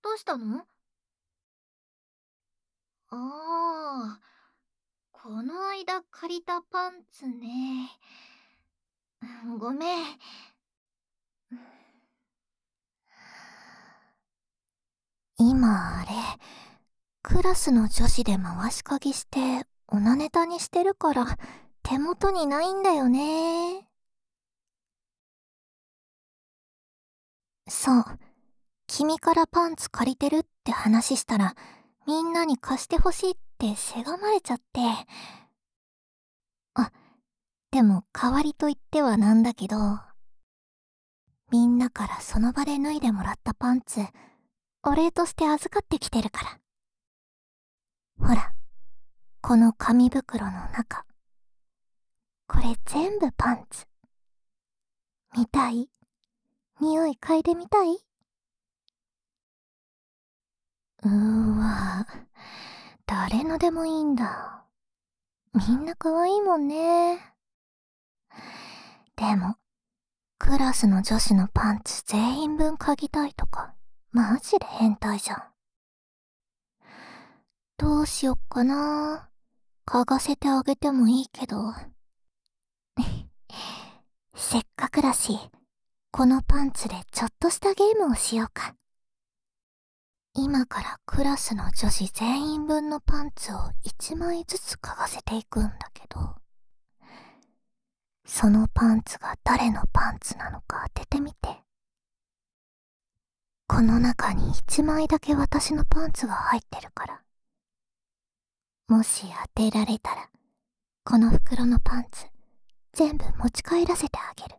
どうしたの？ああ、この間借りたパンツね。ごめん。今あれ、クラスの女子で回し鍵してオナネタにしてるから手元にないんだよね。そう、君からパンツ借りてるって話したらみんなに貸してほしいってせがまれちゃって。あ、でも代わりと言ってはなんだけど、みんなからその場で脱いでもらったパンツ、お礼として預かってきてるから。ほら、この紙袋の中。これ全部パンツ。見たい？匂い嗅いでみたい？誰のでもいいんだ。みんな可愛いもんね。でも、クラスの女子のパンツ全員分嗅ぎたいとか、マジで変態じゃん。どうしよっかな。嗅がせてあげてもいいけど。せっかくだし、このパンツでちょっとしたゲームをしようか。今からクラスの女子全員分のパンツを1枚ずつ嗅がせていくんだけど、そのパンツが誰のパンツなのか当ててみて。この中に1枚だけ私のパンツが入ってるから。もし当てられたら、この袋のパンツ全部持ち帰らせてあげる。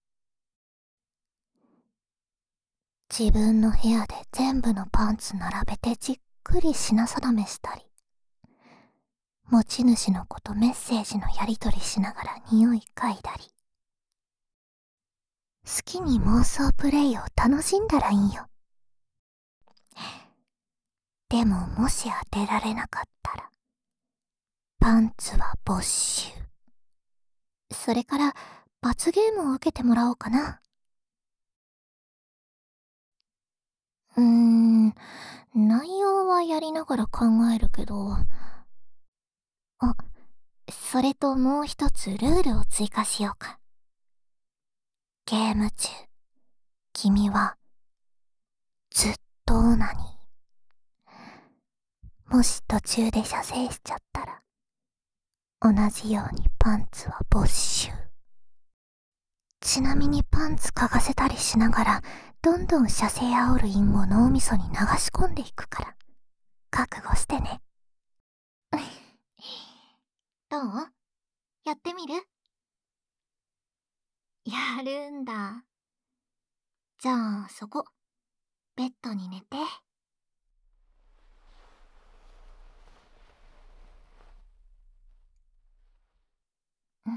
自分の部屋で全部のパンツ並べてじっくり品定めしたり、持ち主の子とメッセージのやり取りしながら匂い嗅いだり、好きに妄想プレイを楽しんだらいいよ。でももし当てられなかったら、パンツは没収。それから罰ゲームを受けてもらおうかな。内容はやりながら考えるけど、あ、それともう一つルールを追加しようか。ゲーム中、君はずっとオナニー。もし途中で射精しちゃったら、同じようにパンツは没収。ちなみにパンツ嗅がせたりしながら、どんどん射精煽る韻を脳みそに流し込んでいくから、覚悟してね。どう？やってみる？やるんだ。じゃあそこ、ベッドに寝て。うん。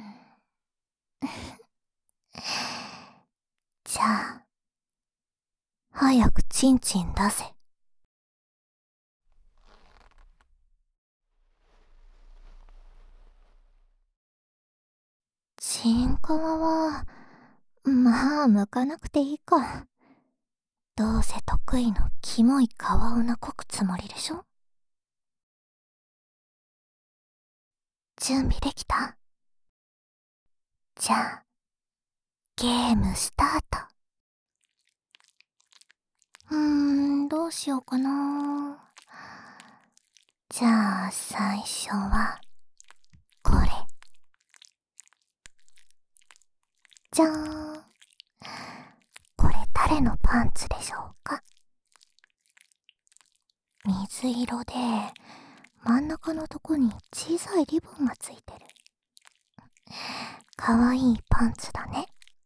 じゃあ、早くチンチン出せ。チンカワは、まあ、向かなくていいか。どうせ得意のキモい皮をなこくつもりでしょ？準備できた？じゃあ、ゲームスタート。どうしようかな。じゃあ、最初は、これ。じゃーん。これ誰のパンツでしょうか？水色で、真ん中のとこに小さいリボンがついてる。かわいいパンツだね。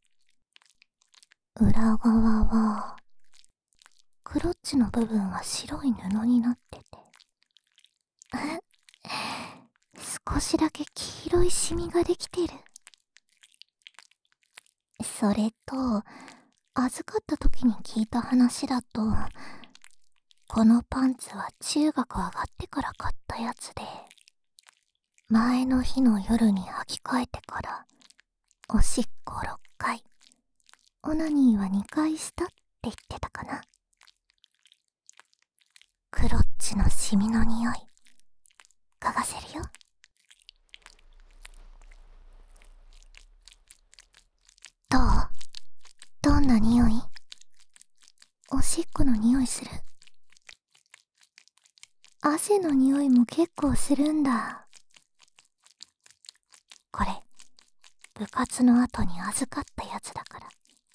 裏側は、クロッチの部分は白い布になってて、少しだけ黄色いシミができてる。それと、預かった時に聞いた話だと、このパンツは中学上がってから買ったやつで、前の日の夜に履き替えてから、おしっこ6回、オナニーは2回したって言ってたかな。 クロッチのシミの匂い嗅がせるよ。どう？どんな匂い？おしっこの匂いする？汗の匂いも結構するんだ。これ部活の後に預かったやつだから。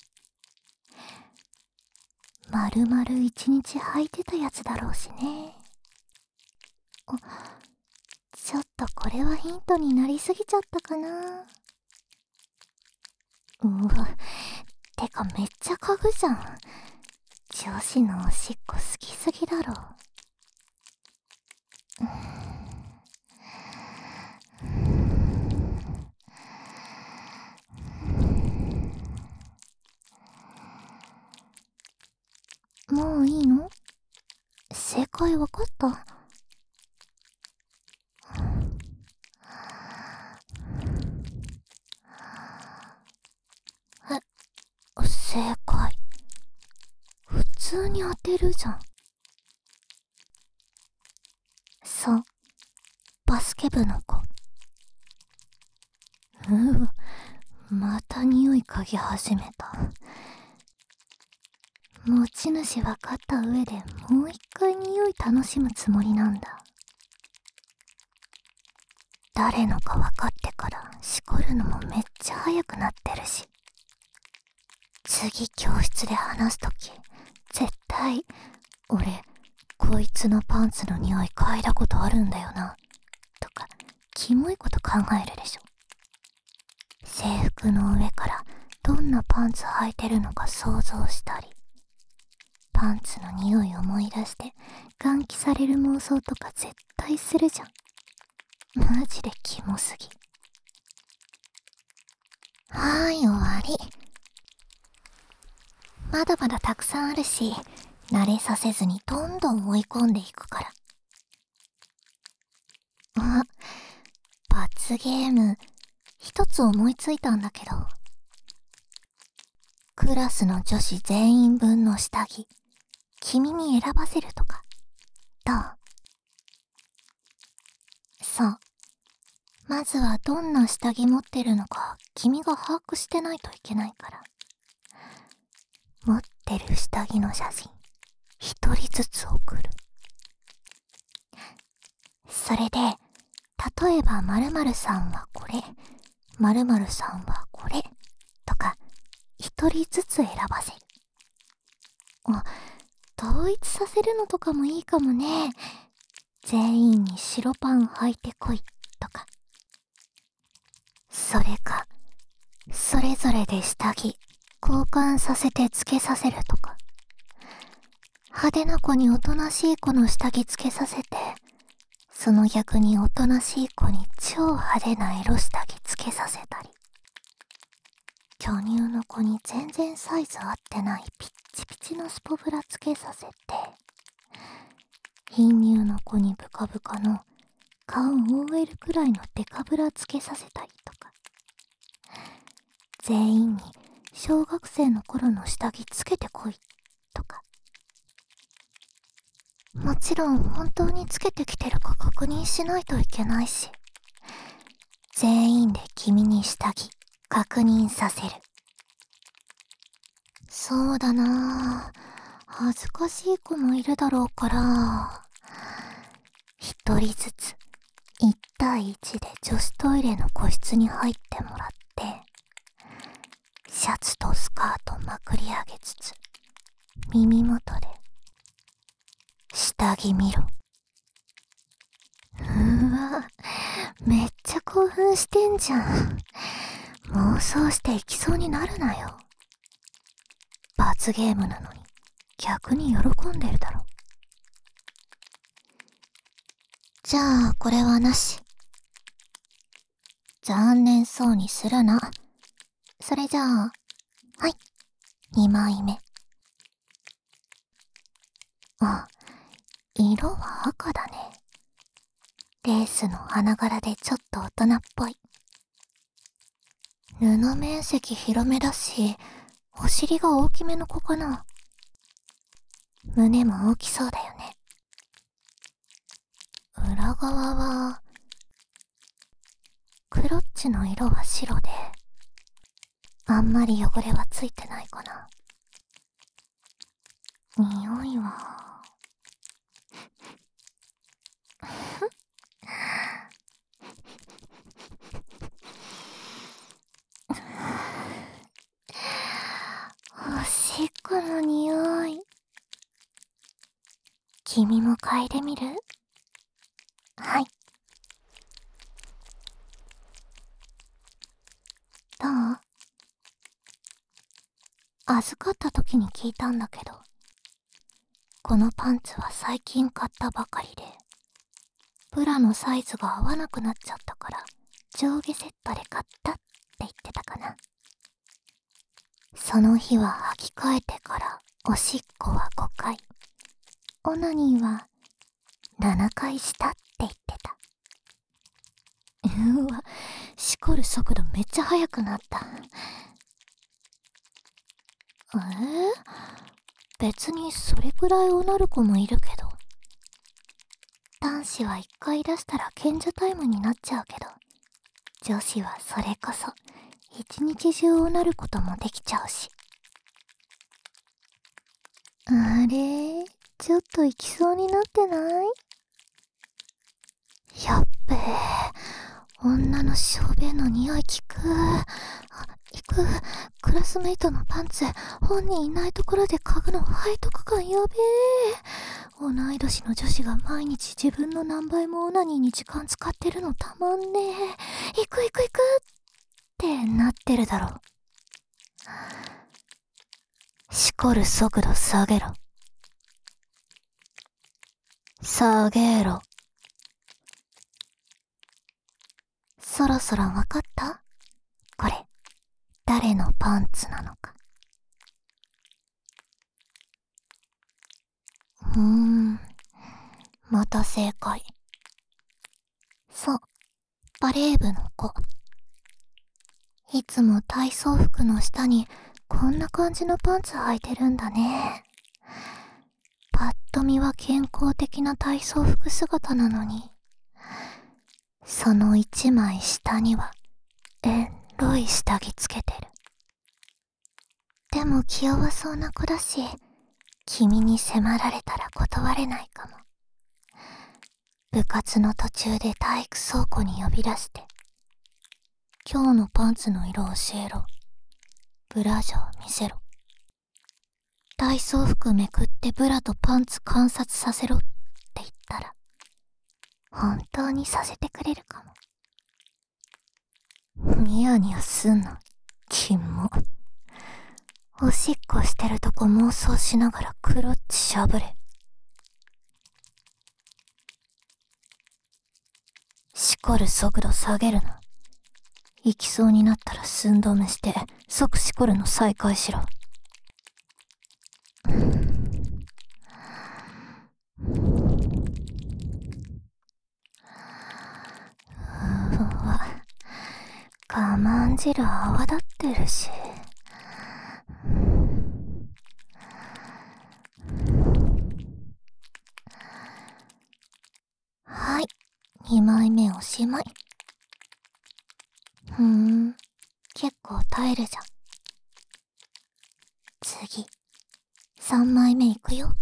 丸々一日履いてたやつだろうしね。ちょっとこれはヒントになりすぎちゃったかな。うわ、てかめっちゃ嗅ぐじゃん。女子のおしっこ好きすぎだろ。もういいの？正解わかった？正解。普通に当てるじゃん。そう、バスケ部の子。うわ、また匂い嗅ぎ始めた。持ち主分かった上でもう一回匂い楽しむつもりなんだ。誰のか分かってからしこるのもめっちゃ早くなってるし、次教室で話すとき絶対俺こいつのパンツの匂い嗅いだことあるんだよなとかキモいこと考えるでしょ。制服の上からどんなパンツ履いてるのか想像したり、パンツの匂い思い出して換気される妄想とか絶対するじゃん。マジでキモすぎ。はーい、終わり。まだまだたくさんあるし、慣れさせずにどんどん追い込んでいくから。罰ゲーム一つ思いついたんだけど、クラスの女子全員分の下着君に選ばせるとかどう？そう、まずはどんな下着持ってるのか君が把握してないといけないから、持ってる下着の写真一人ずつ送る。それで例えば〇〇さんはこれ、〇〇さんはこれとか一人ずつ選ばせる。統一させるのとかもいいかもね。全員に白パン履いてこいとか。それかそれぞれで下着交換させてつけさせるとか。派手な子におとなしい子の下着つけさせて、その逆におとなしい子に超派手なエロ下着つけさせたり、巨乳の子に全然サイズ合ってないピッチピチのスポブラつけさせて、貧乳の子にブカブカの顔 OL くらいのデカブラつけさせたりとか、全員に小学生の頃の下着つけてこいとか。もちろん本当につけてきてるか確認しないといけないし、全員で君に下着確認させる。そうだなぁ、恥ずかしい子もいるだろうから、一人ずつ1対1で女子トイレの個室に入ってもらって、シャツとスカートまくり上げつつ耳元で下着見ろ。めっちゃ興奮してんじゃん。妄想していきそうになるなよ。罰ゲームなのに逆に喜んでるだろ。じゃあこれはなし。残念そうにするな。それじゃあ、はい、2枚目。色は赤だね。レースの花柄でちょっと大人っぽい。布面積広めだし、お尻が大きめの子かな。胸も大きそうだよね。 裏側は、クロッチの色は白で、あんまり汚れはついてないかな。匂いは、おしっこの匂い。君も嗅いでみる？はい。どう？預かった時に聞いたんだけど、このパンツは最近買ったばかりで、ブラのサイズが合わなくなっちゃったから上下セットで買ったって言ってたかな。その日は履き替えてからおしっこは5回、オナニーは7回したって言ってた。うわ、しこる速度めっちゃ速くなった。別にそれくらいおなる子もいるけど、男子は1回出したら賢者タイムになっちゃうけど、女子はそれこそ一日中おなることもできちゃうし。あれ、ちょっと行きそうになってない？やっべえ、女の小便の匂い聞く。行く。クラスメイトのパンツ、本人いないところで嗅ぐの背徳感やべえ。同い年の女子が毎日自分の何倍もオナニーに時間使ってるのたまんねえ。行く行く行くってなってるだろ。しこる速度下げろ。下げろ。そろそろわかった？これ、誰のパンツなのか。また正解。そう、バレー部の子。いつも体操服の下にこんな感じのパンツ履いてるんだね。パッと見は健康的な体操服姿なのに、その一枚下にはエロい下着つけてる。でも気弱そうな子だし、君に迫られたら断れないかも。部活の途中で体育倉庫に呼び出して、今日のパンツの色教えろ。ブラジャー見せろ。体操服めくってブラとパンツ観察させろって言ったら、本当にさせてくれるかも。ニヤニヤすんな、キモ。おしっこしてるとこ妄想しながらクロッチしゃぶれ。しこる速度下げるな。行きそうになったら寸止めして即しこるの再開しろ。うわ、我慢汁泡立ってるし。はい、2枚目おしまい。結構耐えるじゃん。次、3枚目いくよ。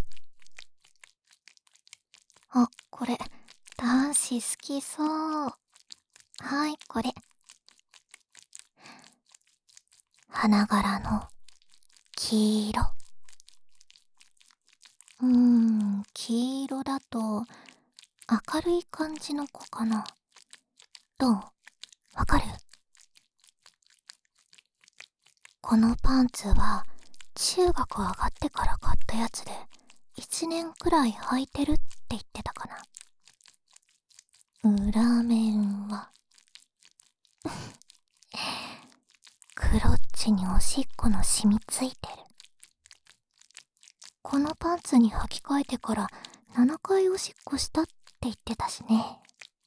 あ、これ、男子好きそう。はい、これ。花柄の黄色。黄色だと明るい感じの子かな。どう？わかる？このパンツは中学上がってから買ったやつで1年くらい履いてるって言ってたかな。裏面はクロッチにおしっこの染みついてる。このパンツに履き替えてから7回おしっこしたって言ってたしね。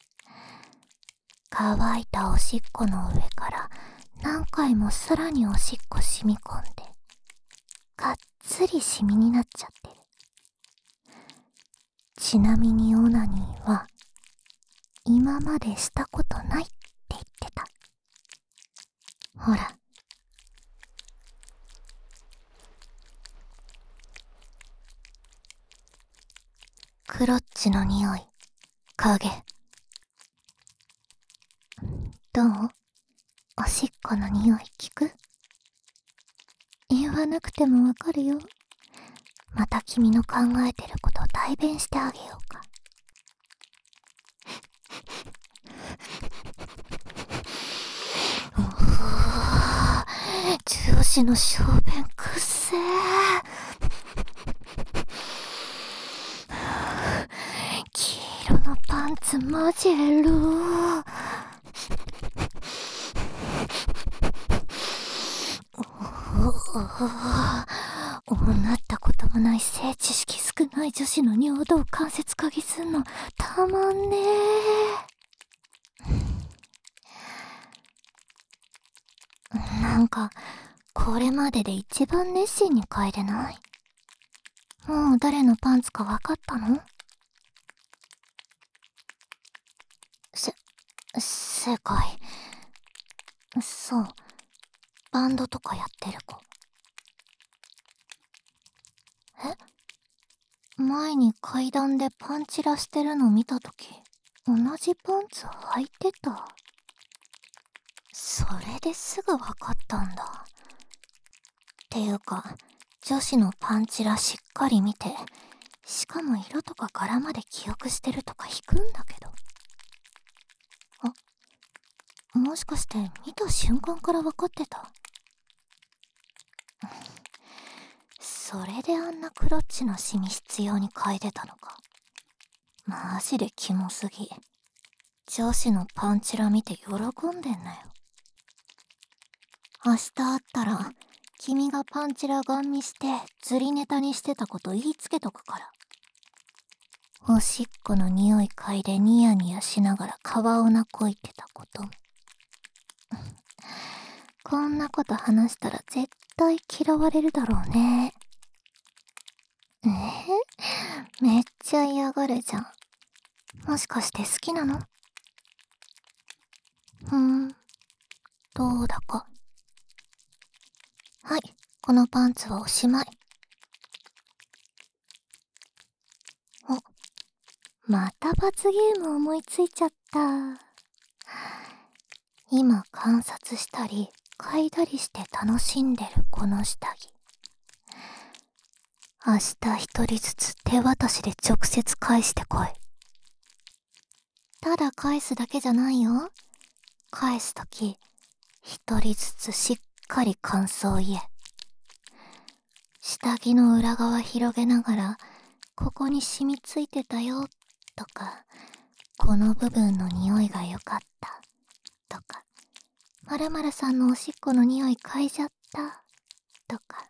乾いたおしっこの上から何回もさらにおしっこ染み込んで、がっつりシミになっちゃってる。ちなみにオナニーは今までしたことないって言ってた。ほら。クロッチの匂い、影。どう？おしっこの匂い聞く？言わなくてもわかるよ。また君の考えてることを代弁してあげようか。上司の小便くっせー。黄色のパンツマジエロー。女ったこともない性知識少ない女子の尿道関節嗅ぎすんのたまんねー。なんかこれまでで一番熱心に嗅いでない？もう誰のパンツかわかったの？正解。そう、バンドとかやってる子。前に階段でパンチラしてるの見たとき、同じパンツ履いてた。それですぐわかったんだ。っていうか、女子のパンチラしっかり見て、しかも色とか柄まで記憶してるとか引くんだけど。もしかして見た瞬間からわかってた？それであんなクロッチのシミ必要に嗅いでたのか。マジでキモすぎ。女子のパンチラ見て喜んでんなよ。明日会ったら君がパンチラガン見して釣りネタにしてたこと言いつけとくから。おしっこの匂い嗅いでニヤニヤしながら川をなこいてたことも。こんなこと話したら絶対嫌われるだろうね。めっちゃ嫌がるじゃん。もしかして好きなの？どうだか。はい、このパンツはおしまい。また罰ゲーム思いついちゃった。今観察したり嗅いだりして楽しんでるこの下着。明日一人ずつ手渡しで直接返してこい。ただ返すだけじゃないよ。返すとき、一人ずつしっかり感想を言え。下着の裏側広げながら、ここに染みついてたよ、とか、この部分の匂いが良かった、とか、〇〇さんのおしっこの匂い嗅いじゃった、とか、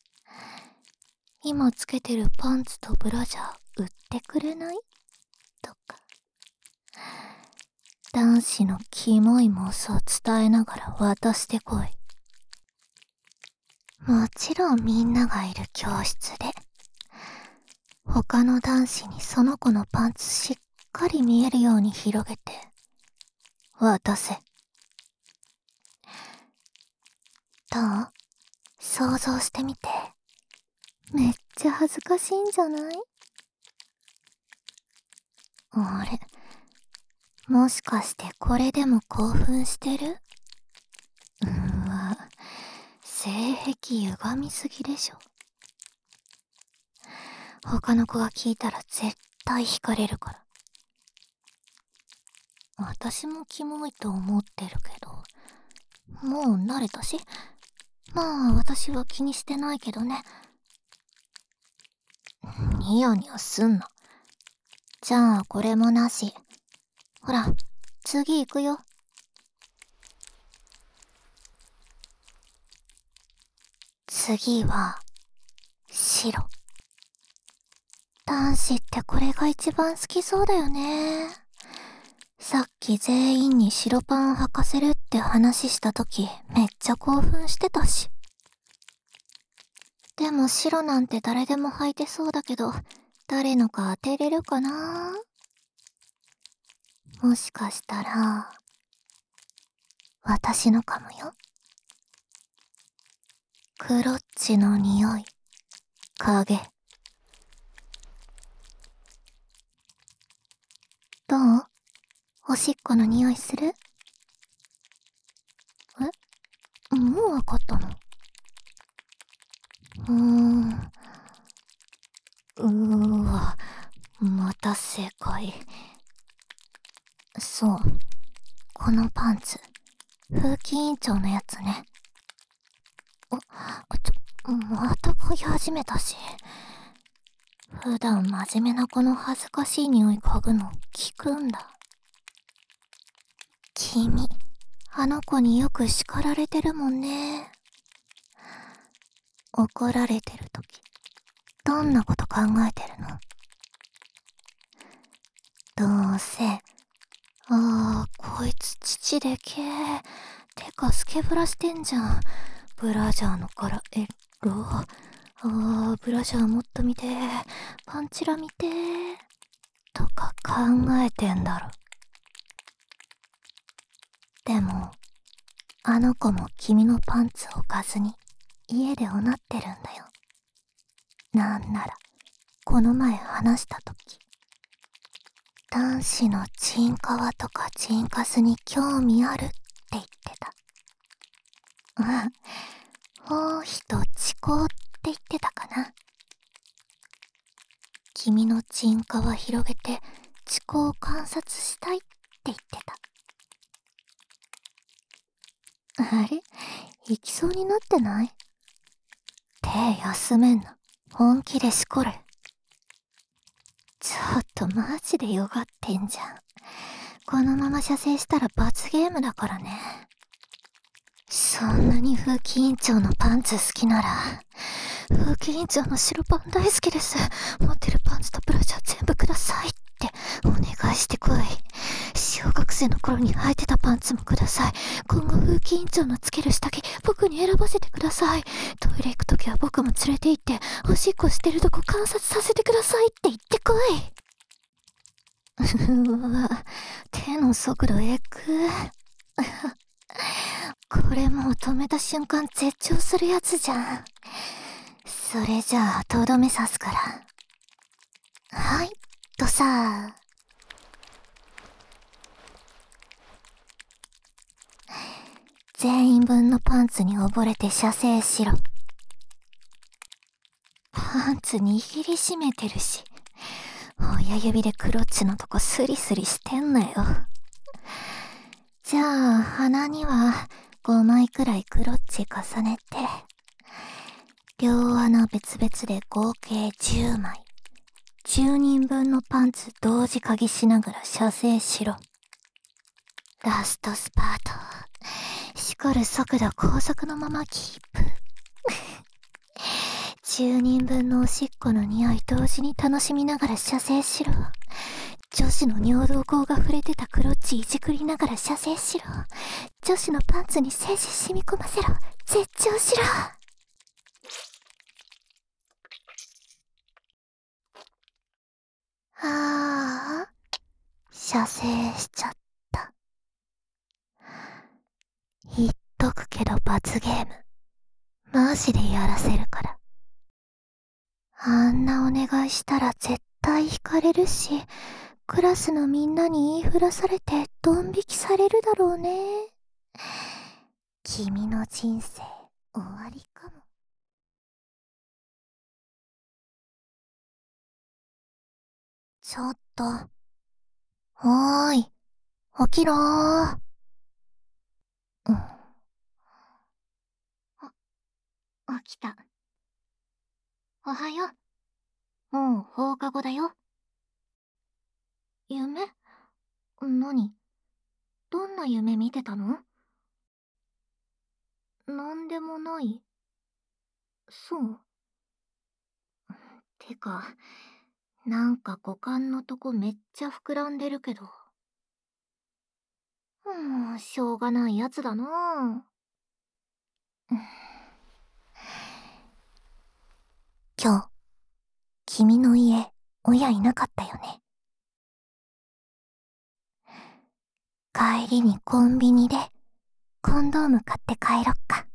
今つけてるパンツとブラジャー売ってくれない？とか。男子のキモい妄想伝えながら渡してこい。もちろんみんながいる教室で、他の男子にその子のパンツしっかり見えるように広げて、渡せ。どう？想像してみて。めっちゃ恥ずかしいんじゃない？あれ？もしかしてこれでも興奮してる？性癖歪みすぎでしょ。他の子が聞いたら絶対惹かれるから。私もキモいと思ってるけど、もう慣れたし、まあ私は気にしてないけどね。ニヤニヤすんな。じゃあこれもなし。ほら、次行くよ。次は、白。男子ってこれが一番好きそうだよね。さっき全員に白パンを履かせるって話した時、めっちゃ興奮してたし。でも白なんて誰でも履いてそうだけど、誰のか当てれるかな？ もしかしたら、私のかもよ。クロッチの匂い、影。どう？おしっこの匂いする？もうわかったの？わ、また正解。そう、このパンツ、風紀委員長のやつね。また嗅ぎ始めたし。普段真面目な子の恥ずかしい匂い嗅ぐの聞くんだ。君、あの子によく叱られてるもんね。怒られてるとき、どんなこと考えてるの？どうせ、こいつ父でけえ。てかスケブラしてんじゃん。ブラジャーの柄エロ。ブラジャーもっと見て。パンチラ見て。とか考えてんだろ。でも、あの子も君のパンツを置かずに家でおなってるんだよ。なんなら、この前話したとき、男子のチンカワとかチンカスに興味あるって言ってた。王妃と遅行って言ってたかな。君のチンカワ広げて遅行を観察したいって言ってた。あれ？行きそうになってない？手休めんな。本気でしこれ。ちょっとマジでよがってんじゃん。このまま射精したら罰ゲームだからね。そんなに風紀委員長のパンツ好きなら、風紀委員長の白パン大好きです。持ってるパンツとブラジャー全部くださいってお願いしてこい。小学生の頃に履いてたパンツもください。今後風紀委員長のつける下着、僕に選ばせてください。トイレ行くときは僕も連れて行って、おしっこしてるとこ観察させてくださいって言ってこい。うわ、手の速度エグ。これもう止めた瞬間絶頂するやつじゃん。それじゃあとどめ刺すから。はい、とさ。全員分のパンツに溺れて射精しろ。パンツ握りしめてるし、親指でクロッチのとこスリスリしてんなよ。じゃあ鼻には5枚くらいクロッチ重ねて、両穴別々で合計10枚。10人分のパンツ同時嗅ぎしながら射精しろ。ラストスパート。しこる速度高速のままキープ。10人分のおしっこの匂い同時に楽しみながら射精しろ。女子の尿道口が触れてたクロッチいじくりながら射精しろ。女子のパンツに精子染み込ませろ。絶頂しろ。射精しちゃった。言っとくけど罰ゲーム。マジでやらせるから。あんなお願いしたら絶対引かれるし、クラスのみんなに言いふらされてドン引きされるだろうね。君の人生終わりかも。ちょっと。おーい、起きろー。起きた。おはよう。もう放課後だよ。夢？何？どんな夢見てたの？なんでもない。そう。てか、なんか股間のとこめっちゃ膨らんでるけど。しょうがないやつだな。今日、君の家、親いなかったよね。 帰りにコンビニでコンドーム買って帰ろっか。